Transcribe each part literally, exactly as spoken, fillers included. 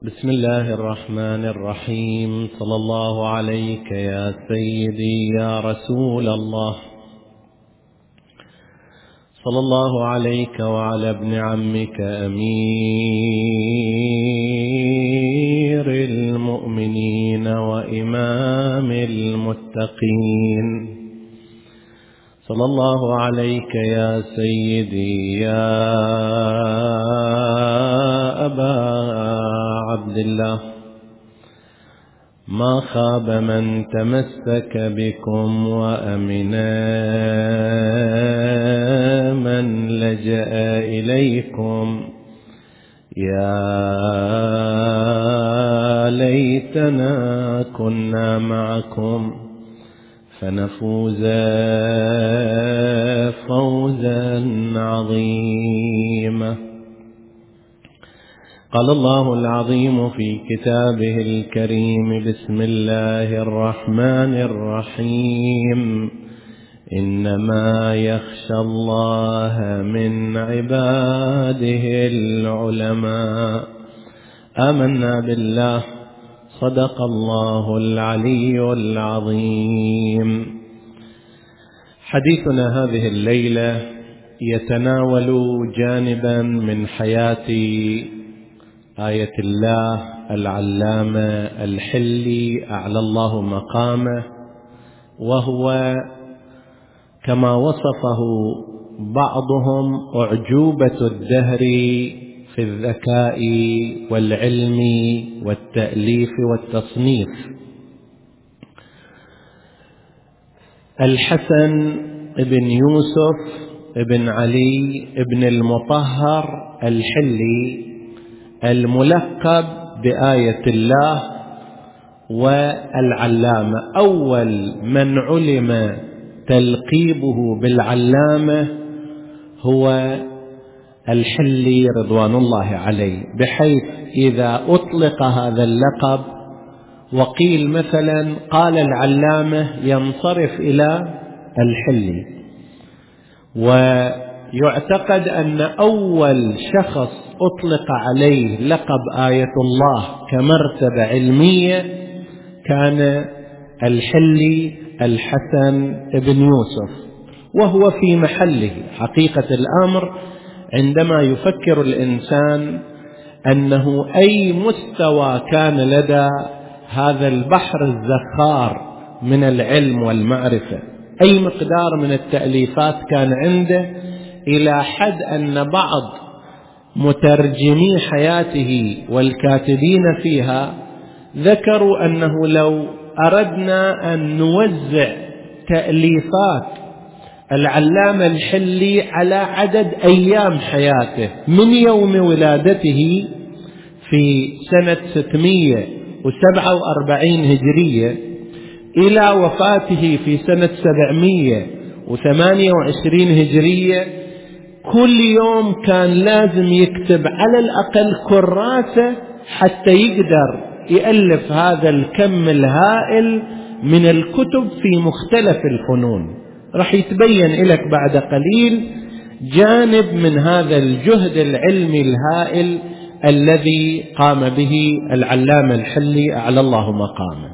بسم الله الرحمن الرحيم. صلى الله عليك يا سيدي يا رسول الله، صلى الله عليك وعلى ابن عمك أمير المؤمنين وإمام المتقين. صلى الله عليك يا سيدي يا أبا عبد الله، ما خاب من تمسك بكم وأمنا من لجأ إليكم. يا ليتنا كنا معكم فنفوز فوزا عظيما. قال الله العظيم في كتابه الكريم: بسم الله الرحمن الرحيم، إنما يخشى الله من عباده العلماء. آمنا بالله، صدق الله العلي العظيم. حديثنا هذه الليلة يتناول جانبا من حياة آية الله العلامة الحلي أعلى الله مقامه، وهو كما وصفه بعضهم أعجوبة الدهر في الذكاء والعلم والتأليف والتصنيف. الحسن ابن يوسف ابن علي ابن المطهر الحلي، الملقب بآية الله والعلامة، أول من علم تلقيبه بالعلامة هو الحلي رضوان الله عليه، بحيث إذا أطلق هذا اللقب وقيل مثلا قال العلامة ينصرف إلى الحلي. ويعتقد أن أول شخص أطلق عليه لقب آية الله كمرتبة علمية كان الحلي الحسن بن يوسف، وهو في محله. حقيقة الأمر عندما يفكر الإنسان أنه أي مستوى كان لدى هذا البحر الزخار من العلم والمعرفة، أي مقدار من التأليفات كان عنده، إلى حد أن بعض مترجمي حياته والكاتبين فيها ذكروا أنه لو أردنا أن نوزع تأليفات العلامة الحلي على عدد أيام حياته من يوم ولادته في سنة ستمائة وسبعة وأربعين هجرية إلى وفاته في سنة سبعمائة وثمانية وعشرين هجرية، كل يوم كان لازم يكتب على الأقل كراسة حتى يقدر يألف هذا الكم الهائل من الكتب في مختلف الفنون. راح يتبين لك بعد قليل جانب من هذا الجهد العلمي الهائل الذي قام به العلامة الحلي أعلى الله مقامه.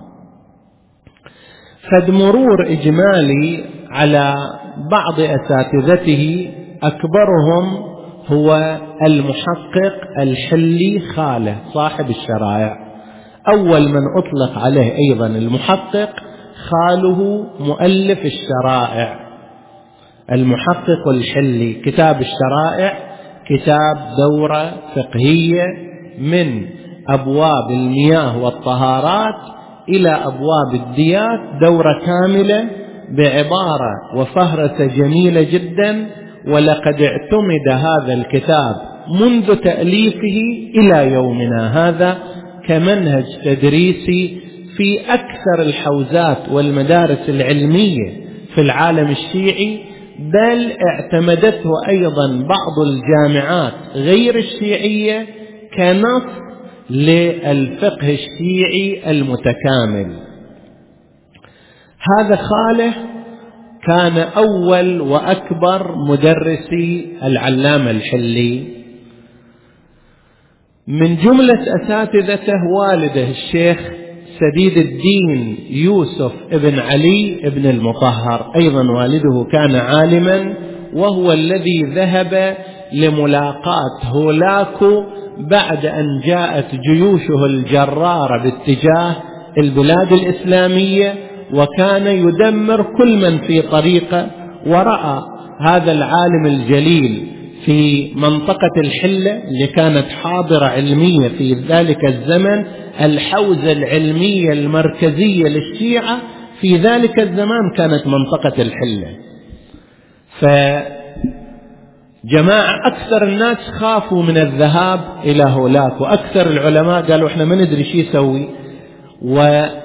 فد مرور إجمالي على بعض أساتذته، أكبرهم هو المحقق الحلي خاله صاحب الشرائع، أول من أطلق عليه أيضا المحقق خاله مؤلف الشرائع المحقق الحلي. كتاب الشرائع كتاب دورة فقهية من أبواب المياه والطهارات إلى أبواب الديات، دورة كاملة بعبارة وفهرسة جميلة جدا. ولقد اعتمد هذا الكتاب منذ تأليفه إلى يومنا هذا كمنهج تدريسي في أكثر الحوزات والمدارس العلمية في العالم الشيعي، بل اعتمدته أيضا بعض الجامعات غير الشيعية كنص للفقه الشيعي المتكامل. هذا خاله كان أول وأكبر مدرسي العلامة الحلي. من جملة أساتذته والده الشيخ سديد الدين يوسف ابن علي ابن المطهر، أيضا والده كان عالما، وهو الذي ذهب لملاقاة هولاكو بعد أن جاءت جيوشه الجرارة باتجاه البلاد الإسلامية، وكان يدمر كل من في طريقه. ورأى هذا العالم الجليل في منطقة الحلة اللي كانت حاضرة علمية في ذلك الزمن، الحوزة العلمية المركزية للشيعة في ذلك الزمان كانت منطقة الحلة. فجماعة أكثر الناس خافوا من الذهاب إلى هولاك، وأكثر العلماء قالوا إحنا ما ندري شو يسوي، وأرسلت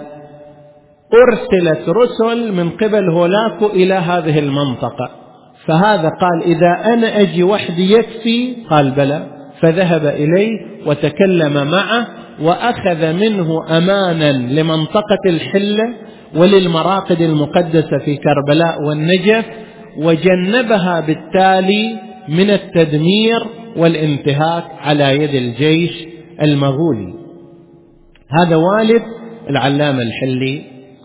رسل من قبل هولاكو إلى هذه المنطقة. فهذا قال إذا أنا أجي وحدي يكفي؟ قال بلى. فذهب إليه وتكلم معه، وأخذ منه أمانا لمنطقة الحلة وللمراقد المقدسة في كربلاء والنجف، وجنبها بالتالي من التدمير والانتهاك على يد الجيش المغولي. هذا والد العلامة الحلي.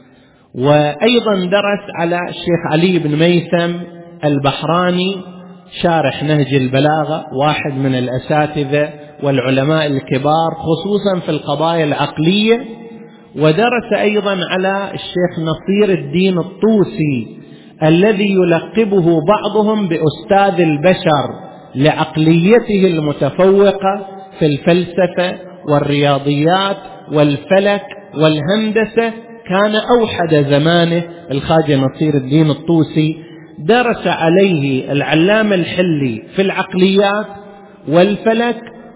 وأيضا درس على الشيخ علي بن ميثم البحراني شارح نهج البلاغة، واحد من الأساتذة والعلماء الكبار خصوصا في القضايا العقلية. ودرس أيضا على الشيخ نصير الدين الطوسي الذي يلقبه بعضهم بأستاذ البشر لعقليته المتفوقة في الفلسفة والرياضيات والفلك والهندسة. كان أوحد زمانه الخواجة نصير الدين الطوسي. درس عليه العلامة الحلي في العقليات والفلك،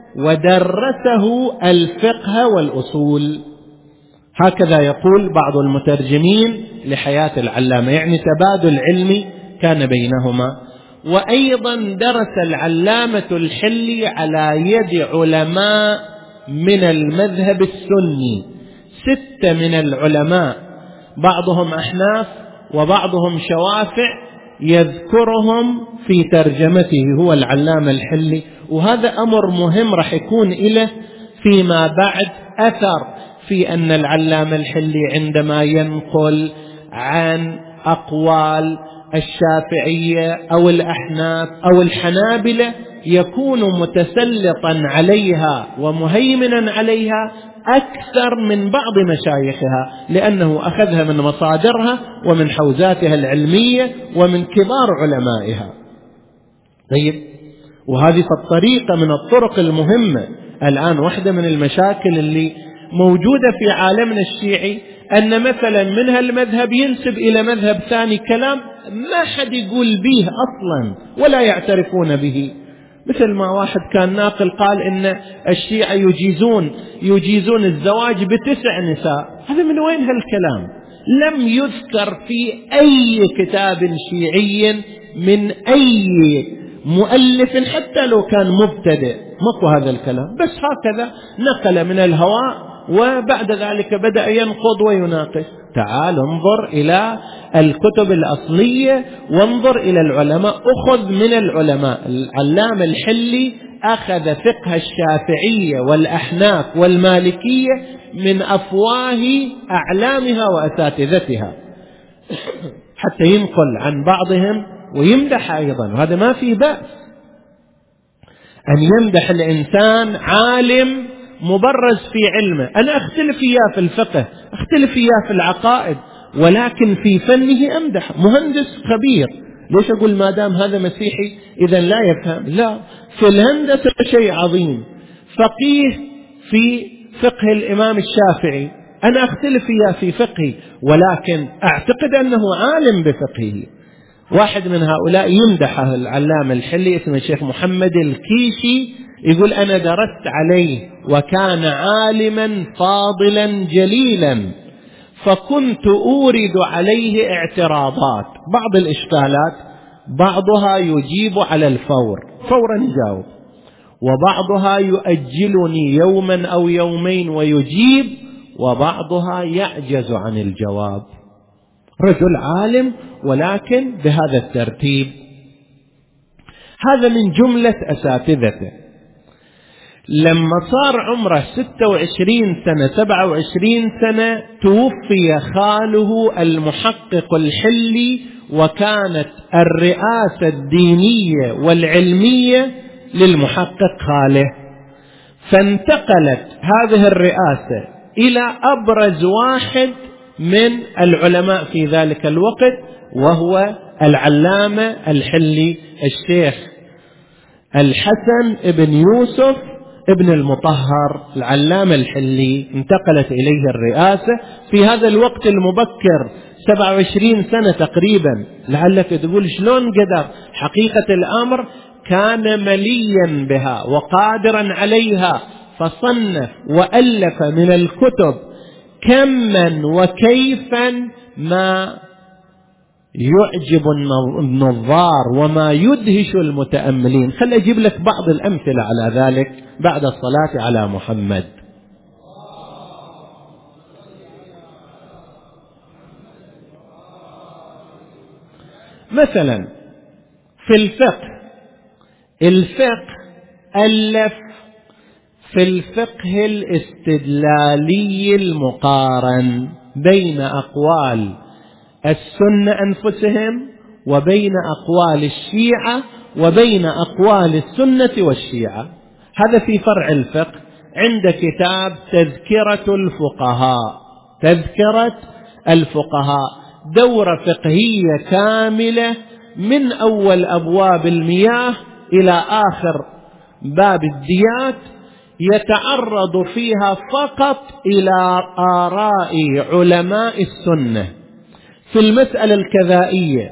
ودرسه الفقه والأصول. هكذا يقول بعض المترجمين لحياة العلامة، يعني تبادل علمي كان بينهما. وأيضا درس العلامة الحلي على يد علماء من المذهب السني، ستة من العلماء، بعضهم أحناف وبعضهم شوافع، يذكرهم في ترجمته هو العلامة الحلي. وهذا أمر مهم رح يكون إله فيما بعد أثر في أن العلامة الحلي عندما ينقل عن أقوال الشافعية أو الأحناف أو الحنابلة يكون متسلطا عليها ومهيمنا عليها أكثر من بعض مشايخها، لأنه أخذها من مصادرها ومن حوزاتها العلمية ومن كبار علمائها. طيب، وهذه الطريقة من الطرق المهمة. الآن واحدة من المشاكل اللي موجودة في عالمنا الشيعي أن مثلا منها المذهب ينسب إلى مذهب ثاني كلام ما حد يقول به أصلا ولا يعترفون به. مثل ما واحد كان ناقل قال إن الشيعة يجيزون يجيزون الزواج بتسع نساء. هذا من وين هالكلام؟ لم يذكر في أي كتاب شيعي من أي مؤلف حتى لو كان مبتدئ، ماكو هذا الكلام. بس هكذا نقل من الهواء، وبعد ذلك بدأ ينقض ويناقش. تعال انظر إلى الكتب الأصلية وانظر إلى العلماء. أخذ من العلماء. العلامة الحلي أخذ فقه الشافعية والأحناف والمالكية من أفواه أعلامها وأساتذتها حتى ينقل عن بعضهم ويمدح أيضا. وهذا ما في بأس أن يمدح الإنسان عالم مبرز في علمه. أنا أختلف إياه في الفقه، أختلف إياه في العقائد، ولكن في فنه أمدح. مهندس خبير، ليش أقول ما دام هذا مسيحي إذن لا يفهم؟ لا، في الهندسة شيء عظيم. فقيه في فقه الإمام الشافعي، أنا أختلف إياه في فقهي، ولكن أعتقد أنه عالم بفقهه. واحد من هؤلاء يمدحه العلامة الحلي اسمه الشيخ محمد الكيشي، يقول أنا درست عليه وكان عالما فاضلا جليلا، فكنت أورد عليه اعتراضات، بعض الإشكالات بعضها يجيب على الفور فورا يجاوب، وبعضها يؤجلني يوما أو يومين ويجيب، وبعضها يعجز عن الجواب. رجل عالم ولكن بهذا الترتيب. هذا من جملة أساتذته. لما صار عمره ستة وعشرين سنة سبعة وعشرين سنة توفي خاله المحقق الحلي، وكانت الرئاسة الدينية والعلمية للمحقق خاله، فانتقلت هذه الرئاسة إلى أبرز واحد من العلماء في ذلك الوقت، وهو العلامة الحلي الشيخ الحسن ابن يوسف ابن المطهر. العلامة الحلي انتقلت إليه الرئاسة في هذا الوقت المبكر، سبعة وعشرين سنة تقريبا. لعلك تقول شلون قدر؟ حقيقة الأمر كان مليا بها وقادرا عليها، فصنف وألف من الكتب كما وكيفا ما يعجب النظار وما يدهش المتأملين. خل أجيب لك بعض الأمثلة على ذلك بعد الصلاة على محمد. مثلا في الفقه الفقه ألف في الفقه الاستدلالي المقارن بين أقوال السنة أنفسهم وبين أقوال الشيعة وبين أقوال السنة والشيعة. هذا في فرع الفقه عند كتاب تذكرة الفقهاء. تذكرة الفقهاء دورة فقهية كاملة من أول أبواب المياه إلى آخر باب الديات، يتعرض فيها فقط إلى آراء علماء السنة. في المسألة الكذائية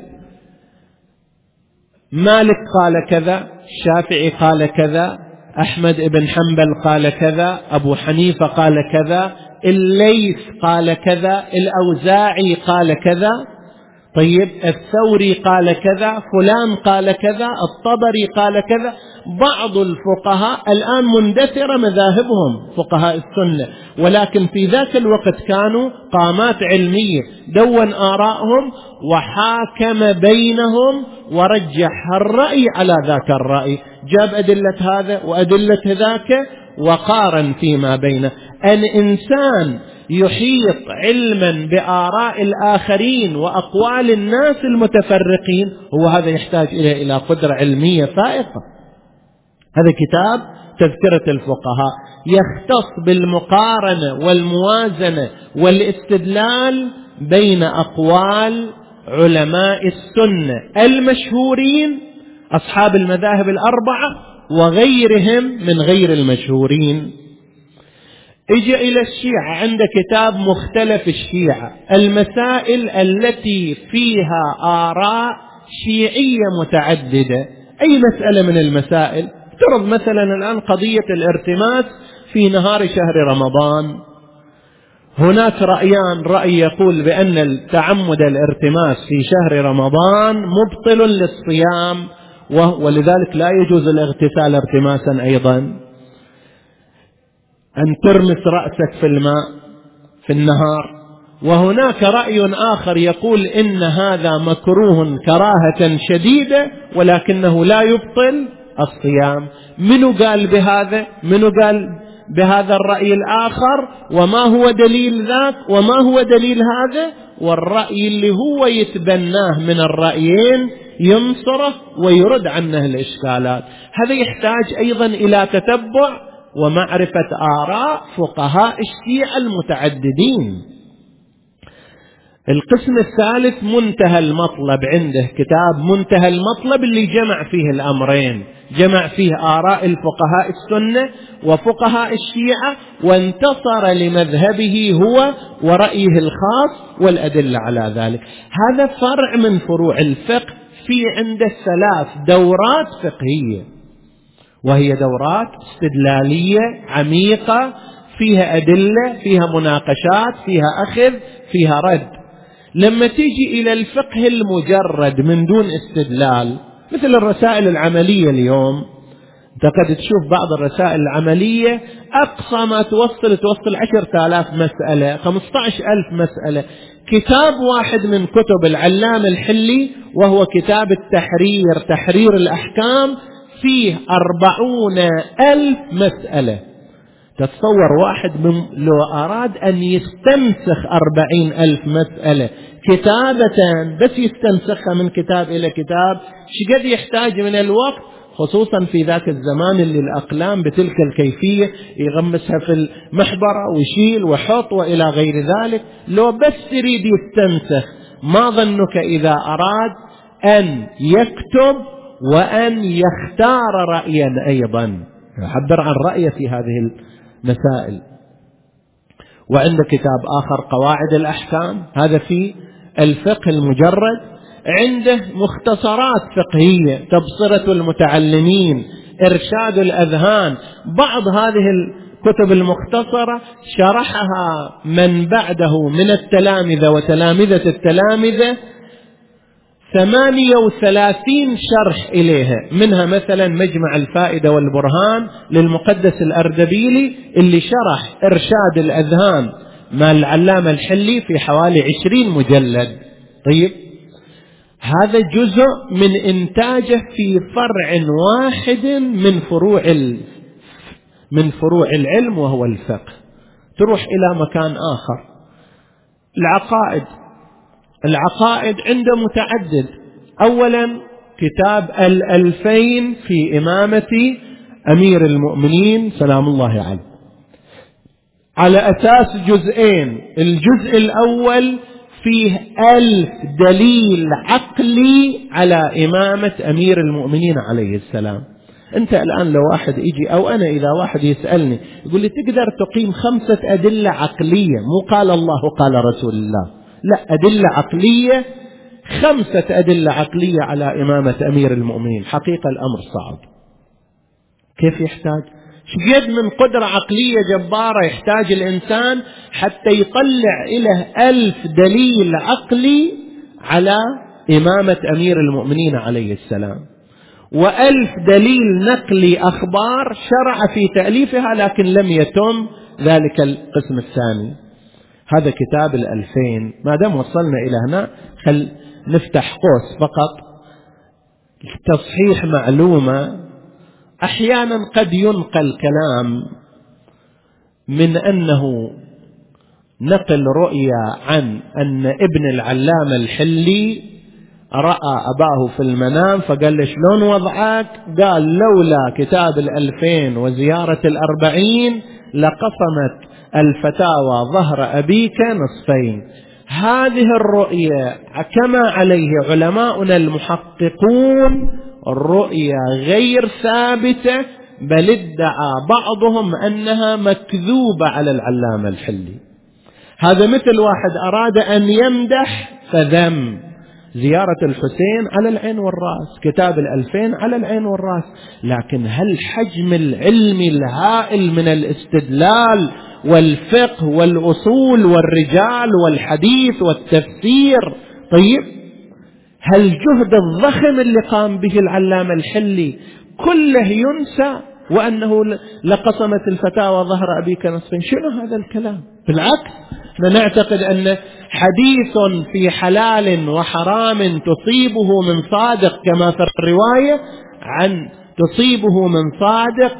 مالك قال كذا، الشافعي قال كذا، أحمد بن حنبل قال كذا، أبو حنيفة قال كذا، الليث قال كذا، الأوزاعي قال كذا، طيب الثوري قال كذا، فلان قال كذا، الطبري قال كذا. بعض الفقهاء الآن مندثرة مذاهبهم فقهاء السنة، ولكن في ذاك الوقت كانوا قامات علمية، دون آراءهم وحاكم بينهم ورجح الرأي على ذاك الرأي، جاب أدلة هذا وأدلة ذاك وقارن فيما بينه. الإنسان يحيط علما بآراء الآخرين وأقوال الناس المتفرقين، هو هذا يحتاج إلى إلى قدرة علمية فائقة. هذا كتاب تذكرة الفقهاء يختص بالمقارنة والموازنة والاستدلال بين أقوال علماء السنة المشهورين أصحاب المذاهب الأربعة وغيرهم من غير المشهورين. اجى إلى الشيعة عند كتاب مختلف الشيعة، المسائل التي فيها آراء شيعية متعددة. أي مسألة من المسائل؟ افترض مثلا الآن قضية الارتماس في نهار شهر رمضان، هناك رأيان، رأي يقول بأن تعمد الارتماس في شهر رمضان مبطل للصيام، ولذلك لا يجوز الاغتسال ارتماسا أيضا، أن ترمس رأسك في الماء في النهار. وهناك رأي آخر يقول إن هذا مكروه كراهة شديدة ولكنه لا يبطل الصيام. منو قال بهذا؟ منو قال بهذا الرأي الآخر؟ وما هو دليل ذاك وما هو دليل هذا؟ والرأي اللي هو يتبناه من الرأيين ينصره ويرد عنه الإشكالات. هذا يحتاج أيضا إلى تتبع ومعرفة آراء فقهاء الشيعة المتعددين. القسم الثالث منتهى المطلب، عنده كتاب منتهى المطلب اللي جمع فيه الأمرين، جمع فيه آراء الفقهاء السنة وفقهاء الشيعة، وانتصر لمذهبه هو ورأيه الخاص والأدلة على ذلك. هذا فرع من فروع الفقه. في عنده ثلاث دورات فقهية، وهي دورات استدلالية عميقة، فيها أدلة، فيها مناقشات، فيها أخذ، فيها رد. لما تيجي إلى الفقه المجرد من دون استدلال، مثل الرسائل العملية اليوم، أنت قد تشوف بعض الرسائل العملية أقصى ما توصل توصل عشرة آلاف مسألة، خمسة عشر ألف مسألة. كتاب واحد من كتب العلامة الحلي وهو كتاب التحرير، تحرير الأحكام، فيه أربعون ألف مسألة. تتصور واحد من لو أراد أن يستنسخ أربعين ألف مسألة كتابة، بس يستنسخها من كتاب إلى كتاب، شقد يحتاج من الوقت، خصوصا في ذاك الزمان اللي الأقلام بتلك الكيفية يغمسها في المحبرة ويشيل وحط وإلى غير ذلك. لو بس يريد يستنسخ، ما ظنك إذا أراد أن يكتب وأن يختار رأيا أيضا، يعبر عن رأيه في هذه المسائل. وعند كتاب آخر قواعد الأحكام، هذا في الفقه المجرد. عنده مختصرات فقهية، تبصرة المتعلمين، إرشاد الأذهان. بعض هذه الكتب المختصرة شرحها من بعده من التلامذة وتلامذة التلامذة ثمانية وثلاثين شرح إليها، منها مثلا مجمع الفائدة والبرهان للمقدس الأردبيلي اللي شرح إرشاد الأذهان مع العلامة الحلي في حوالي عشرين مجلد. طيب، هذا جزء من إنتاجه في فرع واحد من فروع من فروع العلم وهو الفقه. تروح إلى مكان آخر، العقائد. العقائد عنده متعدد. أولا كتاب الألفين في إمامة أمير المؤمنين سلام الله عليه، على أساس جزئين. الجزء الأول فيه ألف دليل عقلي على إمامة أمير المؤمنين عليه السلام. أنت الآن لو واحد يجي أو أنا إذا واحد يسألني يقول لي تقدر تقيم خمسة أدلة عقلية، مو قال الله قال رسول الله، لا، أدلة عقلية، خمسة أدلة عقلية على إمامة أمير المؤمنين، حقيقة الأمر صعب. كيف يحتاج شقد من قدرة عقلية جبارة يحتاج الإنسان حتى يطلع إلى ألف دليل عقلي على إمامة أمير المؤمنين عليه السلام، وألف دليل نقلي أخبار شرع في تأليفها لكن لم يتم ذلك القسم الثاني. هذا كتاب الألفين. ما دام وصلنا إلى هنا خل نفتح قوس فقط تصحيح معلومة. أحيانا قد ينقل كلام من أنه نقل رؤيا عن أن ابن العلامة الحلي رأى أباه في المنام فقال له شلون وضعك؟ قال لولا كتاب الألفين وزيارة الأربعين لقسمت الفتاوى ظهر أبيك نصفين. هذه الرؤية كما عليه علماؤنا المحققون الرؤية غير ثابتة، بل ادعى بعضهم أنها مكذوبة على العلامة الحلي. هذا مثل واحد أراد أن يمدح فذم. زيارة الحسين على العين والرأس، كتاب الألفين على العين والرأس، لكن هل حجم العلم الهائل من الاستدلال والفقه والأصول والرجال والحديث والتفسير، طيب هل جهد الضخم اللي قام به العلامة الحلي كله ينسى وأنه لقسمت الفتاوى ظهر أبيك نصفين؟ شنو هذا الكلام؟ بالعكس، نعتقد أن حديث في حلال وحرام تصيبه من صادق كما في الرواية عن تصيبه من صادق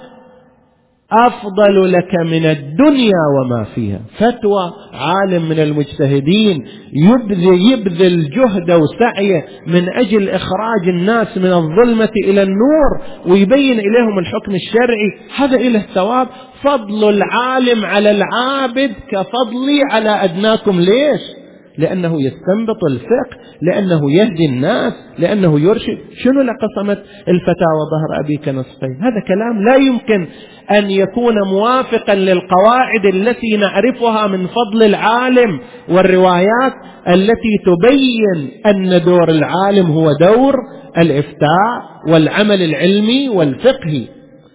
أفضل لك من الدنيا وما فيها. فتوى عالم من المجتهدين يبذل, يبذل جهد وسعيه من أجل إخراج الناس من الظلمة إلى النور ويبين إليهم الحكم الشرعي، هذا إله ثواب. فضل العالم على العابد كفضلي على أدناكم. ليش؟ لأنه يستنبط الفقه، لأنه يهدي الناس، لأنه يرشد. شنو لقسمت الفتاوى ظهر أبيك نصفين؟ هذا كلام لا يمكن أن يكون موافقا للقواعد التي نعرفها من فضل العالم والروايات التي تبين أن دور العالم هو دور الإفتاء والعمل العلمي والفقهي.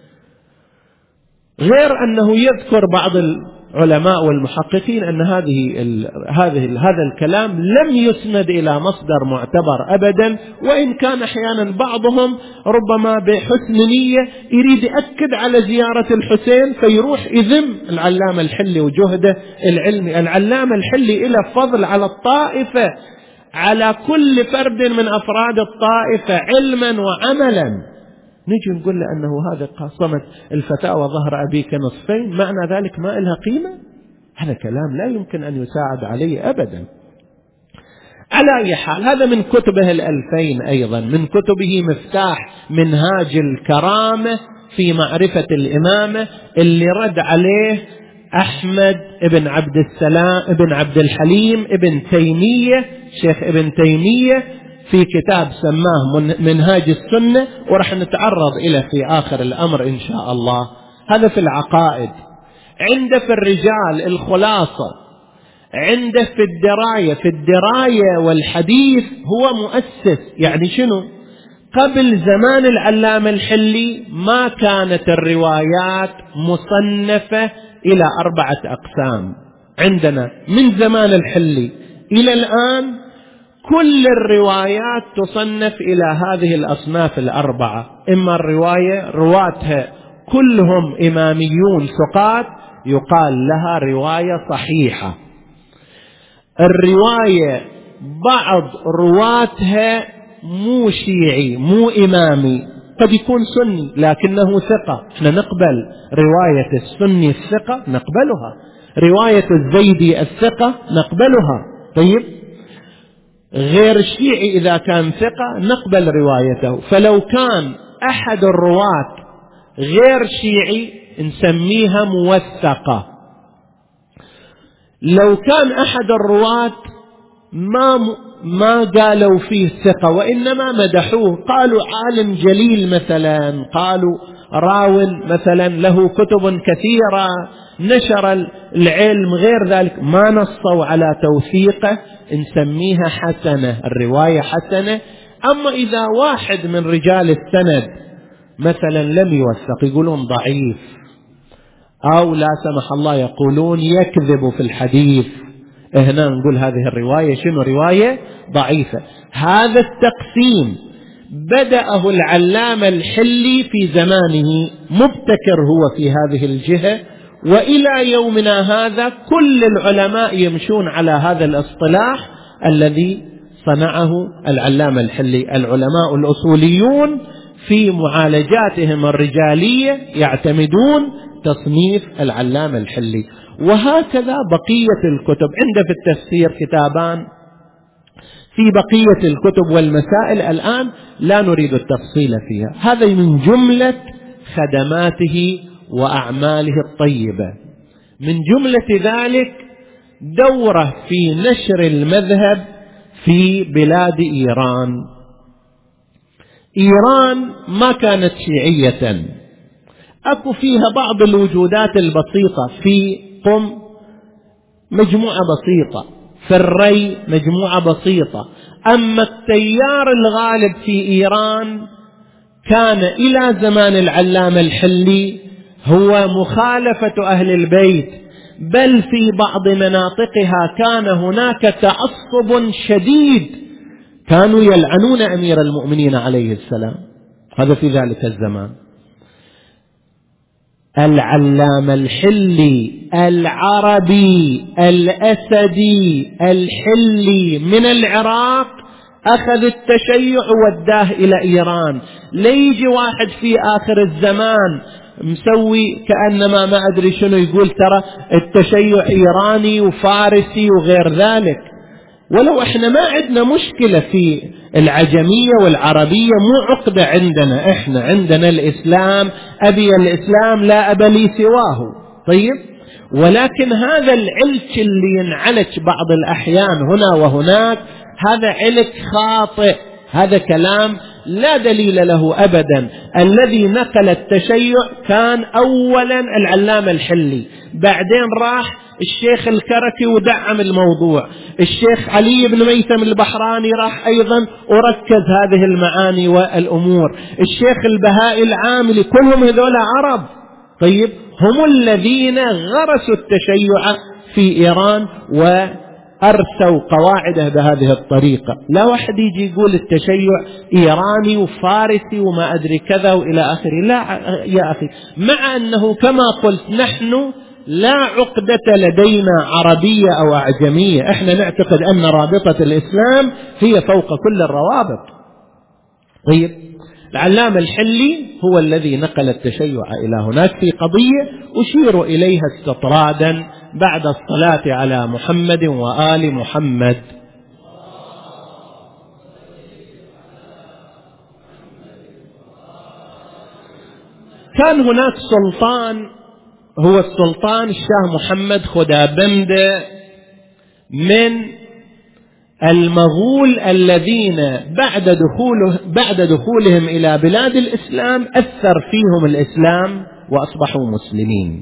غير أنه يذكر بعض العلماء والمحققين أن هذه ال هذه ال هذا الكلام لم يسند إلى مصدر معتبر أبدا، وإن كان أحيانا بعضهم ربما بحسن نية يريد يأكد على زيارة الحسين فيروح يذم العلامة الحلي وجهده العلمي. العلامة الحلي إلى فضل على الطائفة، على كل فرد من أفراد الطائفة علما وعملا. نجي نقول له أنه هذا قاصمة الفتاوى ظهر أبيك نصفين، معنى ذلك ما إلها قيمة؟ هذا كلام لا يمكن أن يساعد عليه أبدا. على أي حال، هذا من كتبه الألفين. أيضا من كتبه مفتاح منهاج الكرامة في معرفة الإمامة، اللي رد عليه أحمد ابن عبد السلام ابن عبد الحليم ابن تيمية، شيخ ابن تيمية، في كتاب سماه منهاج السنة، ورح نتعرض إلى في آخر الأمر إن شاء الله. هذا في العقائد. عنده في الرجال الخلاصة، عنده في الدراية، في الدراية والحديث هو مؤسس. يعني شنو؟ قبل زمان العلامة الحلي ما كانت الروايات مصنفة إلى أربعة أقسام. عندنا من زمان الحلي إلى الآن كل الروايات تصنف إلى هذه الأصناف الأربعة. إما الرواية رواتها كلهم إماميون ثقات يقال لها رواية صحيحة. الرواية بعض رواتها مو شيعي مو إمامي، قد يكون سني لكنه ثقة، احنا نقبل رواية السني الثقة نقبلها، رواية الزيدي الثقة نقبلها. طيب غير الشيعي إذا كان ثقة نقبل روايته. فلو كان أحد الرواة غير شيعي نسميها موثقة. لو كان أحد الرواة ما ما قالوا فيه ثقة وإنما مدحوه، قالوا عالم جليل مثلا، قالوا راو مثلا له كتب كثيرة نشر العلم، غير ذلك ما نصوا على توثيقه، نسميها حسنة، الرواية حسنة. أما إذا واحد من رجال السند مثلا لم يوثق، يقولون ضعيف، أو لا سمح الله يقولون يكذب في الحديث، هنا نقول هذه الرواية شنو؟ رواية ضعيفة. هذا التقسيم بدأه العلامة الحلي في زمانه، مبتكر هو في هذه الجهة، وإلى يومنا هذا كل العلماء يمشون على هذا الاصطلاح الذي صنعه العلامة الحلي. العلماء الأصوليون في معالجاتهم الرجالية يعتمدون تصنيف العلامة الحلي. وهكذا بقية الكتب. عنده في التفسير كتابان، في بقية الكتب والمسائل الآن لا نريد التفصيل فيها. هذا من جملة خدماته وأعماله الطيبة. من جملة ذلك دورة في نشر المذهب في بلاد إيران. إيران ما كانت شيعية، أكو فيها بعض الوجودات البسيطة، في قم مجموعة بسيطة، في الري مجموعة بسيطة. أما التيار الغالب في إيران كان إلى زمان العلامة الحلي هو مخالفة أهل البيت، بل في بعض مناطقها كان هناك تعصب شديد، كانوا يلعنون أمير المؤمنين عليه السلام. هذا في ذلك الزمان. العلامة الحلي العربي الأسدي الحلي من العراق أخذ التشيع وداه إلى إيران. ليجي واحد في آخر الزمان مسوي كأنما ما أدري شنو يقول ترى التشيع إيراني وفارسي وغير ذلك، ولو احنا ما عندنا مشكلة في العجمية والعربية، مو عقدة عندنا، احنا عندنا الإسلام، أبي الإسلام لا أبا لي سواه. طيب، ولكن هذا العلك اللي ينعلك بعض الأحيان هنا وهناك، هذا علك خاطئ، هذا كلام لا دليل له أبدا. الذي نقل التشيع كان أولا العلامة الحلي، بعدين راح الشيخ الكركي ودعم الموضوع، الشيخ علي بن ميثم البحراني راح أيضا وركز هذه المعاني والأمور، الشيخ البهائي العاملي، كلهم هذول عرب. طيب، هم الذين غرسوا التشيع في إيران وأرسوا قواعده بهذه الطريقة. لا واحد يجي يقول التشيع إيراني وفارسي وما أدري كذا وإلى آخره. لا يا أخي، مع أنه كما قلت نحن لا عقدة لدينا عربية أو أعجمية، احنا نعتقد أن رابطة الإسلام هي فوق كل الروابط. طيب، العلامة الحلي هو الذي نقل التشيع إلى هناك في قضية أشير إليها استطرادا بعد الصلاة على محمد وآل محمد. كان هناك سلطان هو السلطان الشاه محمد خدابنده من المغول الذين بعد دخوله بعد دخولهم إلى بلاد الإسلام أثر فيهم الإسلام وأصبحوا مسلمين.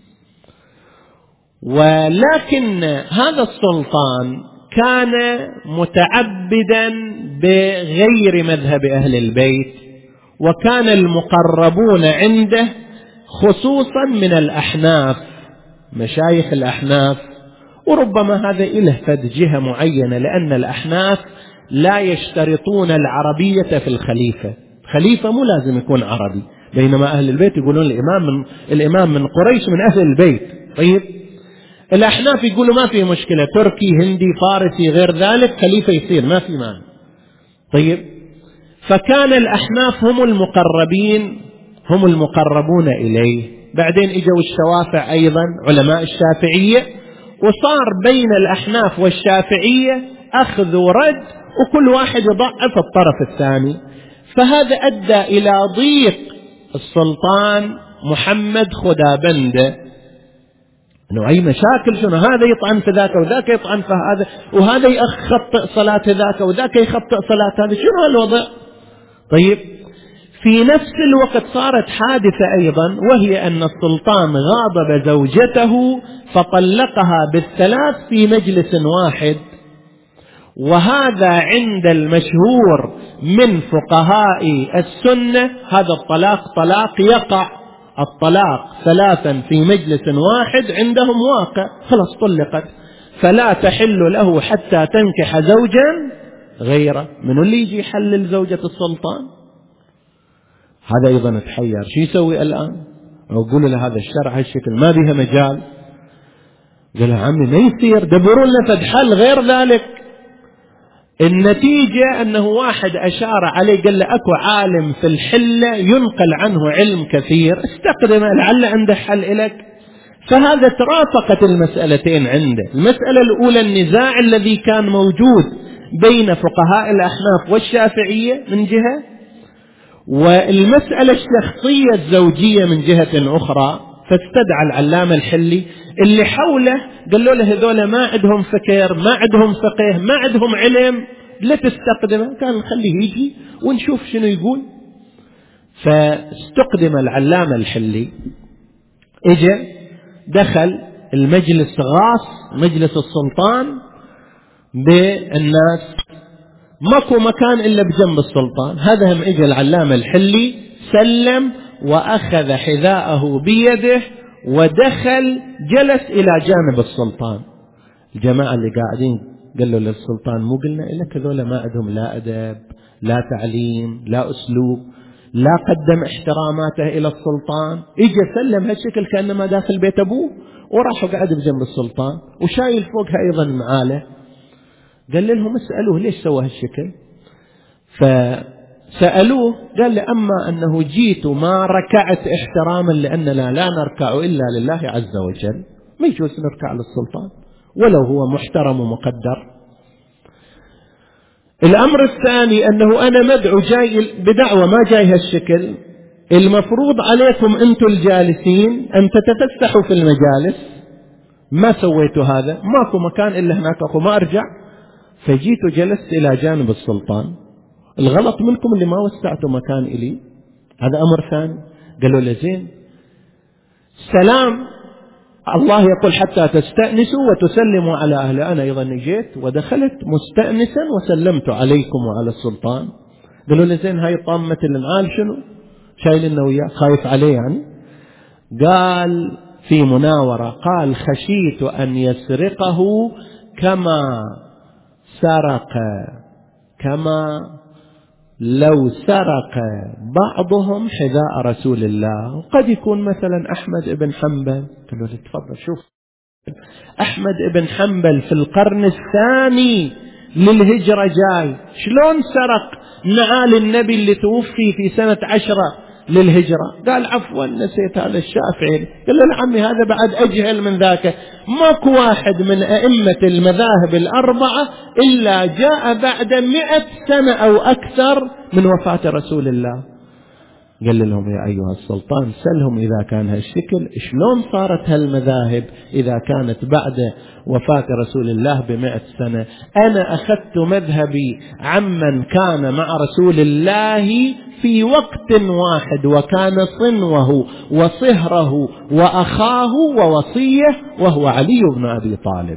ولكن هذا السلطان كان متعبدا بغير مذهب أهل البيت، وكان المقربون عنده خصوصا من الأحناف، مشايخ الأحناف، وربما هذا إله فد جهة معينة، لأن الأحناف لا يشترطون العربية في الخليفة، خليفة مو لازم يكون عربي، بينما أهل البيت يقولون الإمام من, الإمام من قريش من أهل البيت. طيب الأحناف يقولوا ما في مشكلة، تركي هندي فارسي غير ذلك خليفة يصير ما في مانع. طيب فكان الأحناف هم المقربين هم المقربون إليه. بعدين إجوا الشوافع أيضا علماء الشافعية، وصار بين الأحناف والشافعية أخذ ورد، وكل واحد يضعف الطرف الثاني. فهذا أدى إلى ضيق السلطان محمد خدابنده، أنه أي مشاكل شنو، هذا يطعن في ذاك وذاك يطعن في هذا، وهذا يخطئ صلاة ذاك وذاك يخطئ صلاة هذا، شنو الوضع؟ طيب في نفس الوقت صارت حادثة أيضا، وهي أن السلطان غاضب زوجته فطلقها بالثلاث في مجلس واحد، وهذا عند المشهور من فقهاء السنة هذا الطلاق طلاق يقع، الطلاق ثلاثا في مجلس واحد عندهم واقع، خلاص طلقت، فلا تحل له حتى تنكح زوجا غيره. من اللي يجي يحلل زوجة السلطان؟ هذا أيضا تحير، شو يسوي الآن؟ أقول له هذا الشرع هالشكل ما بيها مجال. قال له عمي ما يصير، دبروا لنا فد حل غير ذلك. النتيجة أنه واحد أشار عليه قال له أكو عالم في الحلة ينقل عنه علم كثير، استقدم لعل عنده حل لك. فهذا ترافقت المسألتين عنده. المسألة الأولى النزاع الذي كان موجود بين فقهاء الأحناف والشافعية من جهة، والمسألة الشخصية الزوجية من جهة أخرى. فاستدعى العلامة الحلي اللي حوله قال له هذول ما عندهم فكر، ما عندهم فقه، ما عندهم علم، لا تستقدمه، كان نخليه يجي ونشوف شنو يقول. فاستقدم العلامة الحلي، اجى دخل المجلس غاص مجلس السلطان بالناس، ماكو مكان إلا بجنب السلطان. هذا هم اجى العلامة الحلي سلم وأخذ حذاءه بيده ودخل جلس إلى جانب السلطان. الجماعة اللي قاعدين قالوا للسلطان مو قلنا إلك هذول ما عندهم لا أدب لا تعليم لا أسلوب، لا قدم احتراماته إلى السلطان، إجا سلم هالشكل كأنما داخل بيت أبوه، وراح وقعد بجنب السلطان وشايل فوقها أيضا معاله. قال لهم اسألوه ليش سوى هالشكل، فسألوه قال لي أما أنه جيت ما ركعت احتراما لأننا لا نركع إلا لله عز وجل، ما يجوز نركع للسلطان ولو هو محترم ومقدر. الأمر الثاني أنه أنا مدعو جاي بدعوة ما جاي هالشكل، المفروض عليكم أنتم الجالسين أن تتفسحوا في المجالس، ما سويتوا هذا، ماكو مكان إلا هناك أخو ما أرجع، فجيت وجلست إلى جانب السلطان، الغلط منكم اللي ما وسعتوا مكان إلي. هذا أمر ثاني. قالوا له زين سلام، الله يقول حتى تستأنسوا وتسلموا على أهل. أنا أيضا جيت ودخلت مستأنسا وسلمت عليكم وعلى السلطان. قالوا له زين هاي طامة الانعال شنو شايل لنا وياه، خايف عليه يعني؟ قال في مناورة قال خشيت أن يسرقه كما سرق كما لو سرق بعضهم حذاء رسول الله، وقد يكون مثلا أحمد بن حنبل. قالوا له تفضل شوف أحمد بن حنبل في القرن الثاني للهجرة جاي، شلون سرق نعال النبي اللي توفي في سنة عشرة للهجرة. قال عفوا نسيت هذا الشافعي. قال له عمي هذا بعد أجهل من ذاك، ماكو واحد من أئمة المذاهب الأربعة إلا جاء بعد مئة سنة أو أكثر من وفاة رسول الله. قال لهم يا أيها السلطان سلهم إذا كان هالشكل شلون صارت هالمذاهب إذا كانت بعد وفاة رسول الله بمئة سنة. أنا أخذت مذهبي عمن كان مع رسول الله في وقت واحد وكان صنوه وصهره وأخاه ووصيه وهو علي بن أبي طالب.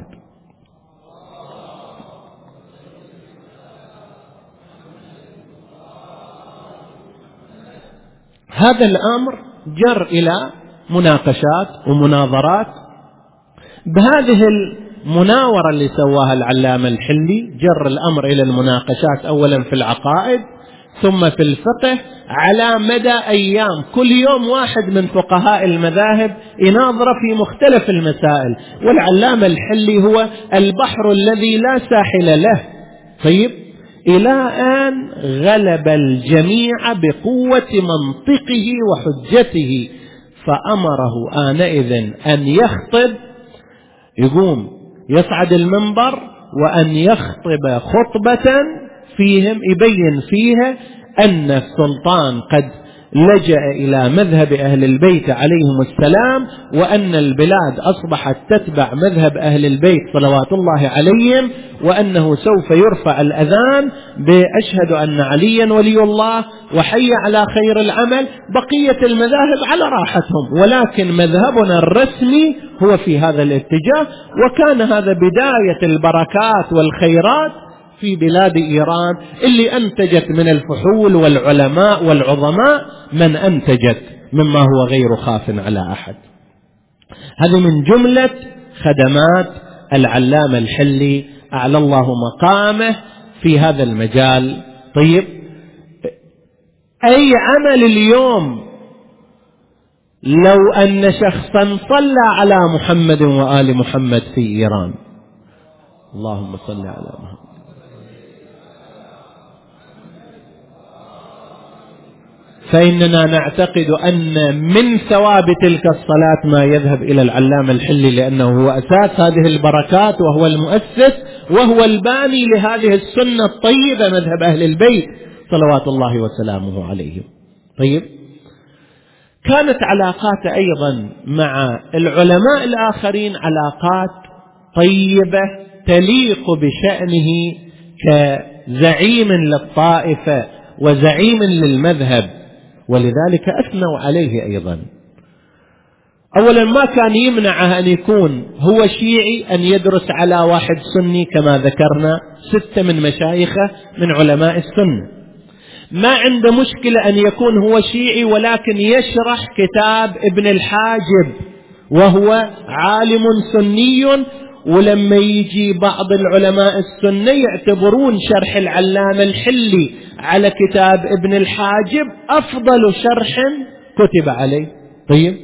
هذا الأمر جر إلى مناقشات ومناظرات. بهذه المناورة اللي سواها العلامة الحلي جر الأمر إلى المناقشات أولا في العقائد ثم في الفقه على مدى أيام. كل يوم واحد من فقهاء المذاهب يناظر في مختلف المسائل، والعلامة الحلي هو البحر الذي لا ساحل له. طيب، إلى أن غلب الجميع بقوة منطقه وحجته، فأمره آنئذ أن يخطب، يقوم يصعد المنبر وأن يخطب خطبة فيهم يبين فيها أن السلطان قد لجأ إلى مذهب أهل البيت عليهم السلام، وأن البلاد أصبحت تتبع مذهب أهل البيت صلوات الله عليهم، وأنه سوف يرفع الأذان بأشهد أن عليا ولي الله وحي على خير العمل. بقية المذاهب على راحتهم، ولكن مذهبنا الرسمي هو في هذا الاتجاه. وكان هذا بداية البركات والخيرات في بلاد إيران اللي أنتجت من الفحول والعلماء والعظماء من أنتجت مما هو غير خاف على أحد. هذه من جملة خدمات العلامة الحلي أعلى الله مقامه في هذا المجال. طيب، أي عمل اليوم لو أن شخصا صلى على محمد وآل محمد في إيران، اللهم صل على محمد، فإننا نعتقد أن من ثواب تلك الصلاة ما يذهب إلى العلامة الحلي، لأنه هو أساس هذه البركات وهو المؤسس وهو الباني لهذه السنة الطيبة مذهب أهل البيت صلوات الله وسلامه عليهم. طيب، كانت علاقات أيضا مع العلماء الآخرين علاقات طيبة تليق بشأنه كزعيم للطائفة وزعيم للمذهب، ولذلك أثنوا عليه أيضا. أولا، ما كان يمنعه أن يكون هو شيعي أن يدرس على واحد سني كما ذكرنا ستة من مشايخه من علماء السنة. ما عنده مشكلة أن يكون هو شيعي ولكن يشرح كتاب ابن الحاجب وهو عالم سني، ولما يجي بعض العلماء السنة يعتبرون شرح العلامة الحلي على كتاب ابن الحاجب أفضل شرح كتب عليه. طيب،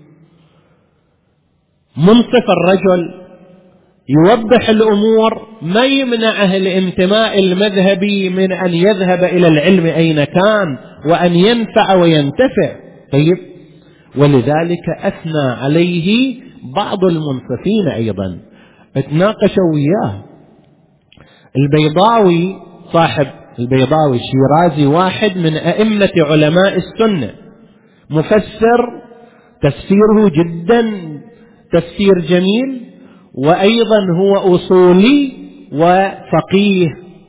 منصف الرجل يوضح الأمور، ما يمنعه الانتماء المذهبي من أن يذهب إلى العلم أين كان وأن ينفع وينتفع. طيب، ولذلك أثنى عليه بعض المنصفين أيضا، اتناقشوا وياه. البيضاوي صاحب البيضاوي الشيرازي واحد من أئمة علماء السنة، مفسر تفسيره جدا تفسير جميل، وأيضا هو أصولي وفقيه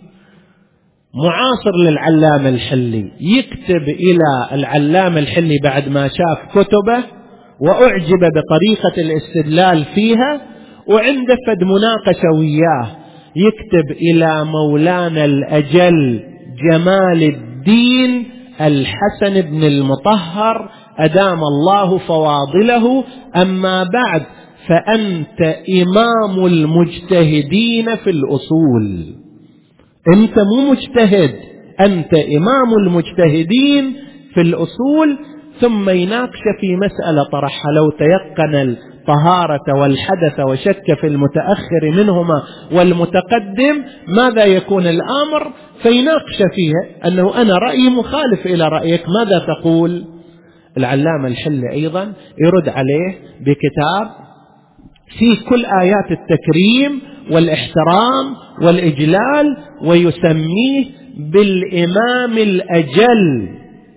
معاصر للعلامة الحلي. يكتب إلى العلامة الحلي بعد ما شاف كتبه وأعجب بطريقة الاستدلال فيها، وعند فد مناقشة وياه يكتب إلى مولانا الأجل جمال الدين الحسن بن المطهر أدام الله فواضله: أما بعد، فأنت إمام المجتهدين في الأصول. أنت مو مجتهد، أنت إمام المجتهدين في الأصول. ثم يناقش في مسألة طرحها، لو تيقن الطهارة والحدث وشك في المتأخر منهما والمتقدم، ماذا يكون الأمر؟ فيناقش فيها أنه أنا رأيي مخالف إلى رأيك، ماذا تقول؟ العلامة الحلي أيضا يرد عليه بكتاب فيه كل آيات التكريم والاحترام والإجلال، ويسميه بالإمام الأجل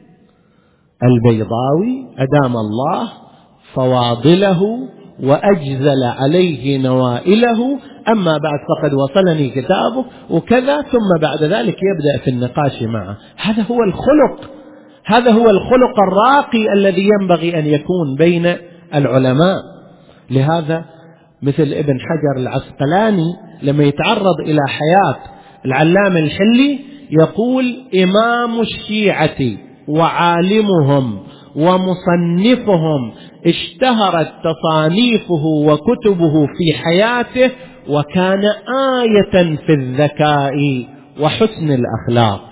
البيضاوي أدام الله فواضله وأجزل عليه نوائله، أما بعد فقد وصلني كتابه وكذا، ثم بعد ذلك يبدأ في النقاش معه. هذا هو الخلق، هذا هو الخلق الراقي الذي ينبغي أن يكون بين العلماء. لهذا مثل ابن حجر العسقلاني لما يتعرض إلى حياة العلامة الحلي يقول: إمام الشيعة وعالمهم ومصنفهم، اشتهرت تصانيفه وكتبه في حياته، وكان آية في الذكاء وحسن الأخلاق.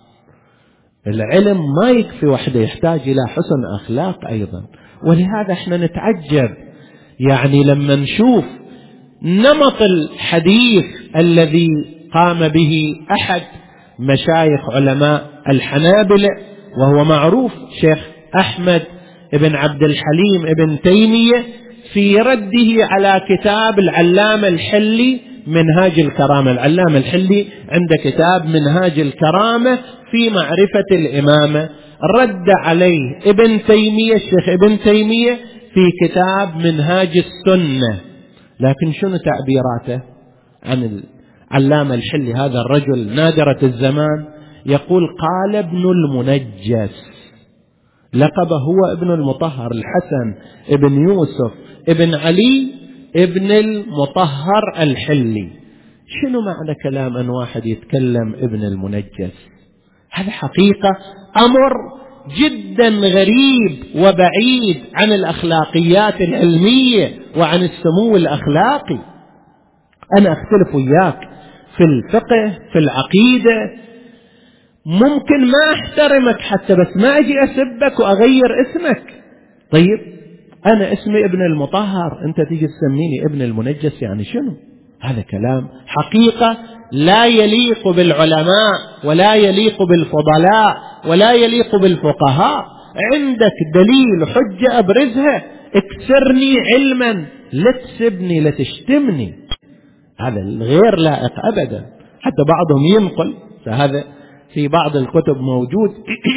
العلم ما يكفي وحده، يحتاج إلى حسن أخلاق أيضا. ولهذا احنا نتعجب يعني لما نشوف نمط الحديث الذي قام به أحد مشايخ علماء الحنابلة، وهو معروف شيخ أحمد ابن عبد الحليم ابن تيمية، في رده على كتاب العلامة الحلي منهاج الكرامة. العلامة الحلي عنده كتاب منهاج الكرامة في معرفة الإمامة، رد عليه ابن تيمية الشيخ ابن تيمية في كتاب منهاج السنة. لكن شنو تعبيراته عن العلامة الحلي هذا الرجل نادرة الزمان؟ يقول: قال ابن المنجس، لقبه هو ابن المطهر الحسن ابن يوسف ابن علي ابن المطهر الحلي. شنو معنى كلام أن واحد يتكلم ابن المنجس؟ هذا حقيقة أمر جدا غريب وبعيد عن الأخلاقيات العلمية وعن السمو الأخلاقي. أنا أختلف وياك في الفقه في العقيدة، ممكن ما أحترمك حتى، بس ما أجي أسبك وأغير اسمك. طيب أنا اسمي ابن المطهر، أنت تيجي تسميني ابن المنجس، يعني شنو؟ هذا كلام حقيقة لا يليق بالعلماء ولا يليق بالفضلاء ولا يليق بالفقهاء. عندك دليل حجة أبرزها، اكسرني علما، لا تسبني لا تشتمني، هذا غير لائق أبدا. حتى بعضهم ينقل، فهذا في بعض الكتب موجود،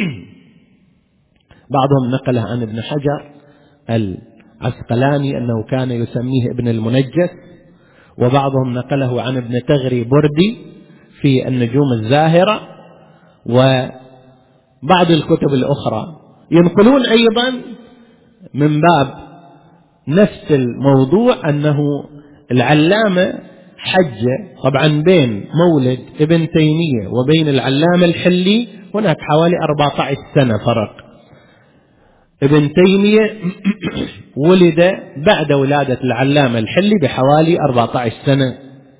بعضهم نقله عن ابن حجر العسقلاني أنه كان يسميه ابن المنجس، وبعضهم نقله عن ابن تغري بردي في النجوم الزاهرة، وبعض الكتب الأخرى ينقلون أيضا من باب نفس الموضوع أنه العلامة حج. طبعا بين مولد ابن تيمية وبين العلامة الحلي هناك حوالي أربعة عشر سنة فرق. ابن تيمية ولد بعد ولادة العلامة الحلي بحوالي أربعة عشر سنة.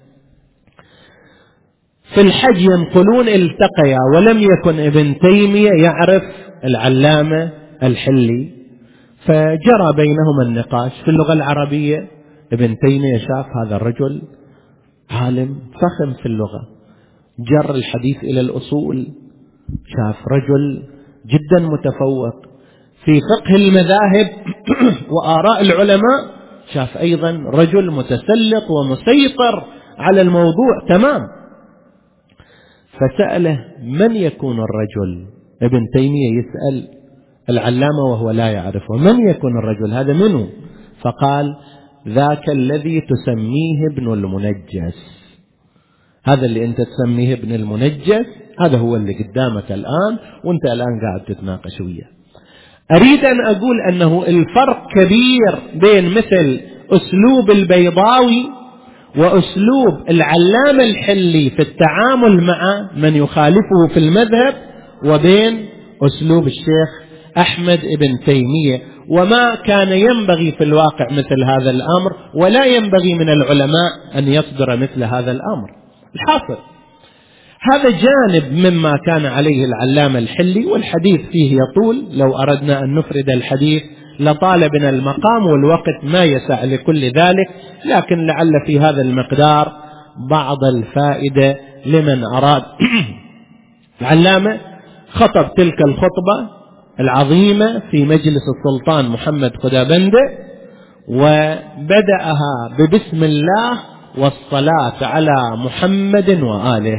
في الحج ينقلون التقيا، ولم يكن ابن تيمية يعرف العلامة الحلي، فجرى بينهما النقاش في اللغة العربية. ابن تيمية شاف هذا الرجل عالم فخم في اللغة، جر الحديث إلى الأصول، شاف رجل جدا متفوق في فقه المذاهب وآراء العلماء، شاف أيضا رجل متسلط ومسيطر على الموضوع تمام. فسأله: من يكون الرجل؟ ابن تيمية يسأل العلامة وهو لا يعرفه: من يكون الرجل هذا منه؟ فقال: ذاك الذي تسميه ابن المنجس، هذا اللي أنت تسميه ابن المنجس، هذا هو اللي قدامك الآن، وأنت الآن قاعد تتناقش وياه. أريد أن أقول أنه الفرق كبير بين مثل أسلوب البيضاوي وأسلوب العلامة الحلي في التعامل مع من يخالفه في المذهب، وبين أسلوب الشيخ أحمد ابن تيمية. وما كان ينبغي في الواقع مثل هذا الأمر، ولا ينبغي من العلماء أن يصدر مثل هذا الأمر. الحاصل هذا جانب مما كان عليه العلامة الحلي، والحديث فيه يطول، لو أردنا أن نفرد الحديث لطالبنا المقام والوقت ما يسع لكل ذلك، لكن لعل في هذا المقدار بعض الفائدة لمن أراد. العلامة خطب تلك الخطبة العظيمة في مجلس السلطان محمد خدابنده، وبدأها ببسم الله والصلاة على محمد وآله.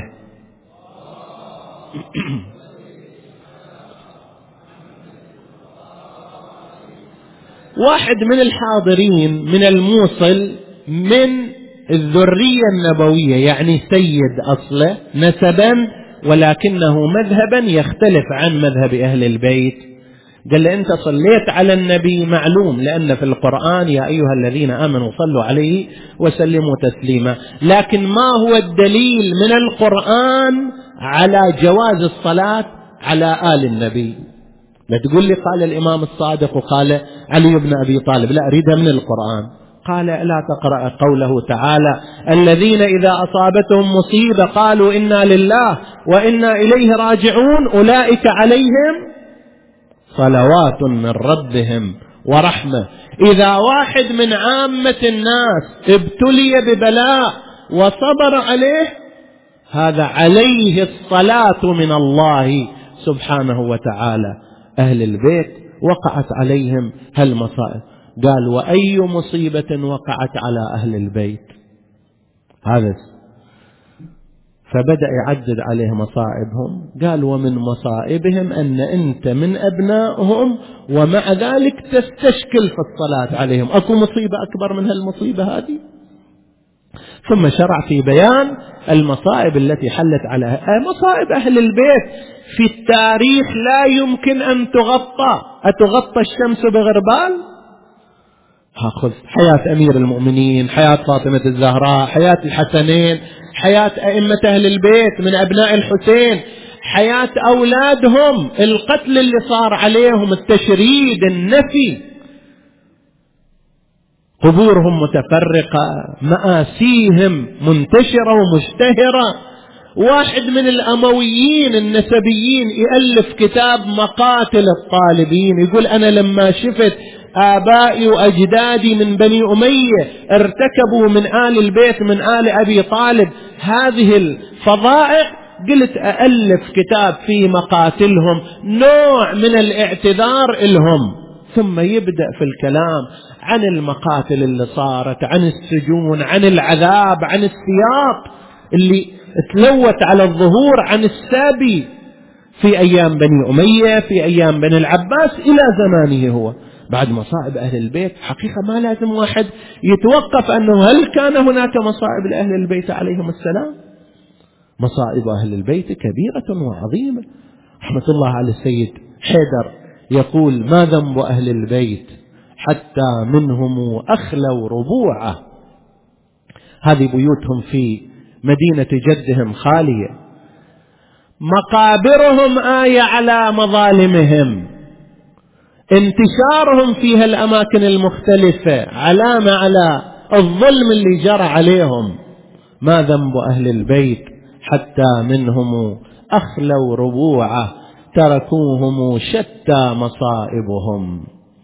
واحد من الحاضرين من الموصل من الذرية النبوية، يعني سيد أصله نسبا، ولكنه مذهبا يختلف عن مذهب أهل البيت. قال له أنت صليت على النبي، معلوم لأن في القرآن يا أيها الذين آمنوا صلوا عليه وسلموا تسليما، لكن ما هو الدليل من القرآن على جواز الصلاة على آل النبي؟ لا تقول لي قال الإمام الصادق وقال علي بن أبي طالب، لا، أريدها من القرآن. قال لا تقرأ قوله تعالى الذين إذا أصابتهم مصيبة قالوا إنا لله وإنا إليه راجعون أولئك عليهم صلوات من ربهم ورحمة. إذا واحد من عامة الناس ابتلي ببلاء وصبر عليه، هذا عليه الصلاة من الله سبحانه وتعالى. أهل البيت وقعت عليهم هالمصائب، قال وأي مصيبة وقعت على أهل البيت؟ هذا فبدأ يعدد عليه مصائبهم، قال ومن مصائبهم أن أنت من أبنائهم ومع ذلك تستشكل في الصلاة عليهم. أكو مصيبة أكبر من هالمصيبة هذه؟ ثم شرع في بيان المصائب التي حلت على مصائب أهل البيت في التاريخ لا يمكن أن تغطى. أتغطى الشمس بغربال؟ هاخذ حياة أمير المؤمنين، حياة فاطمة الزهراء، حياة الحسنين، حياة أئمة أهل البيت من أبناء الحسين، حياة أولادهم، القتل اللي صار عليهم، التشريد، النفي، قبورهم متفرقة، مآسيهم منتشرة ومشتهرة. واحد من الأمويين النسبيين يألف كتاب مقاتل الطالبين، يقول أنا لما شفت آبائي وأجدادي من بني أمية ارتكبوا من آل البيت من آل أبي طالب هذه الفظائع، قلت أألف كتاب في مقاتلهم، نوع من الاعتذار لهم. ثم يبدأ في الكلام عن المقاتل اللي صارت، عن السجون، عن العذاب، عن السياط اللي تلوت على الظهور، عن السابي في أيام بني أمية، في أيام بني العباس، إلى زمانه هو. بعد مصائب أهل البيت حقيقة ما لازم واحد يتوقف أنه هل كان هناك مصائب لأهل البيت عليهم السلام؟ مصائب أهل البيت كبيرة وعظيمة. رحمة الله على السيد حيدر يقول ما ذنب أهل البيت حتى منهم أخلوا ربوعه. هذه بيوتهم في مدينة جدهم خالية، مقابرهم آية على مظالمهم، انتشارهم في هالأماكن المختلفة علامة على الظلم اللي جرى عليهم. ما ذنب أهل البيت حتى منهم أخلوا ربوعه تركوهم شتى مصائبهم.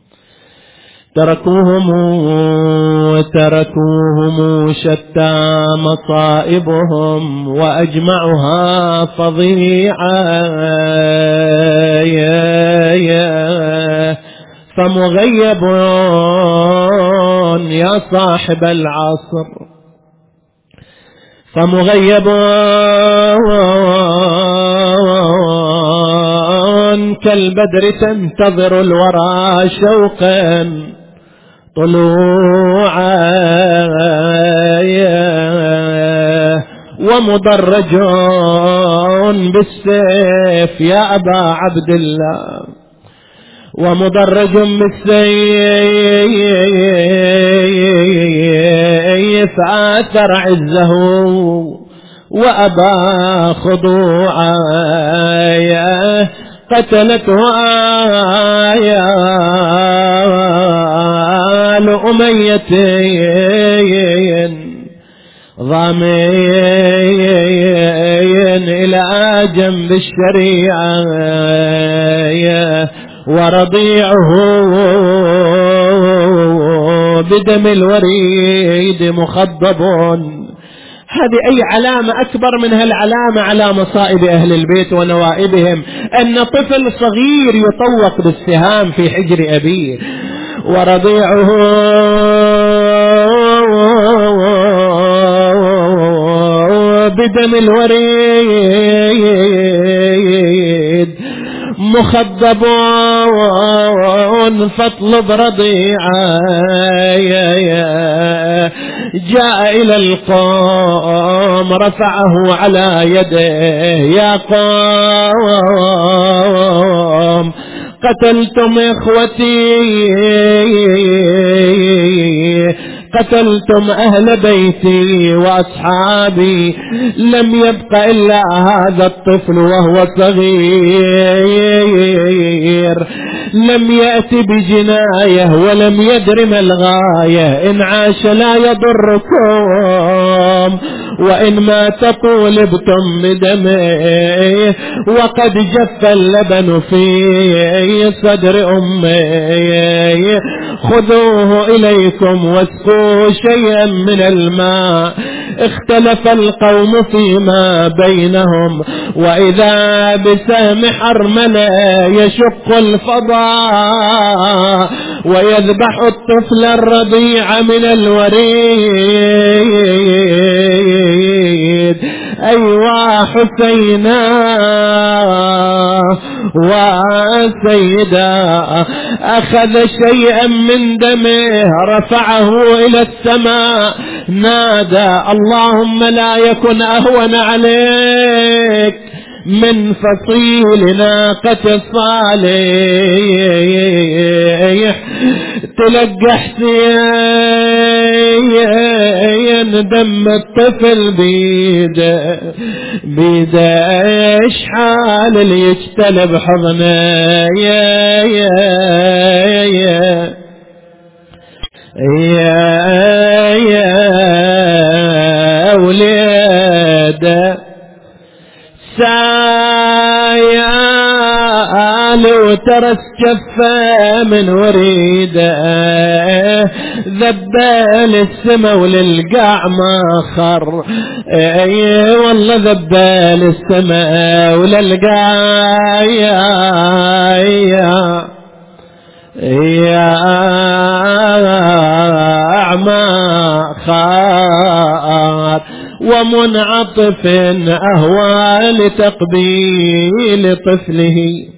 تركوهم تركوهم شتى مصائبهم وأجمعها فظيعة. فمغيب يا صاحب العصر، فمغيب كالبدر تنتظر الورى شوقا طلوعا، ومدرج بالسيف يا أبا عبد الله، ومدرج بالسيف آثر عزه وأبا خضوعا. قتلته آيال أمية ضامين إلى جنب الشريعة، ورضيعه بدم الوريد مخضب. هذه أي علامة أكبر من هالعلامة على مصائب أهل البيت ونوائبهم؟ أن طفل صغير يطوق بالسهام في حجر أبيه. ورضيعه بدم الوريد مخضب فاطلب رضيعا. جاء إلى القوم رفعه على يده. يا قوم قتلتم إخوتي، قتلتم أهل بيتي وأصحابي، لم يبق إلا هذا الطفل وهو صغير، لم يأتي بجناية ولم يدر ما الغاية. إن عاش لا يضركم وإن مات طولبتم بدمه، وقد جف اللبن في صدر أمه. خذوه إليكم واسقوا شيئا من الماء. اختلف القوم فيما بينهم، وإذا بسهم حرملة يشق الفضاء ويذبح الطفل الرضيع من الوريد. أيوا حسينا وسيدا، أخذ شيئا من دمه رفعه إلى السماء، نادى اللهم لا يكن أهون عليك من فصيل ناقة صالح. تلقح سيان دم الطفل بيده، بيده اشحال اللي يجتلب حضنه. يا يا يا يا يا وليده سايال وترس جفة من وريده، ذبال السما وللقاع ما خر. اي والله ذبال السما وللقاع يا يا يا ما خار. ومنعطف أهوى لتقبيل طفله،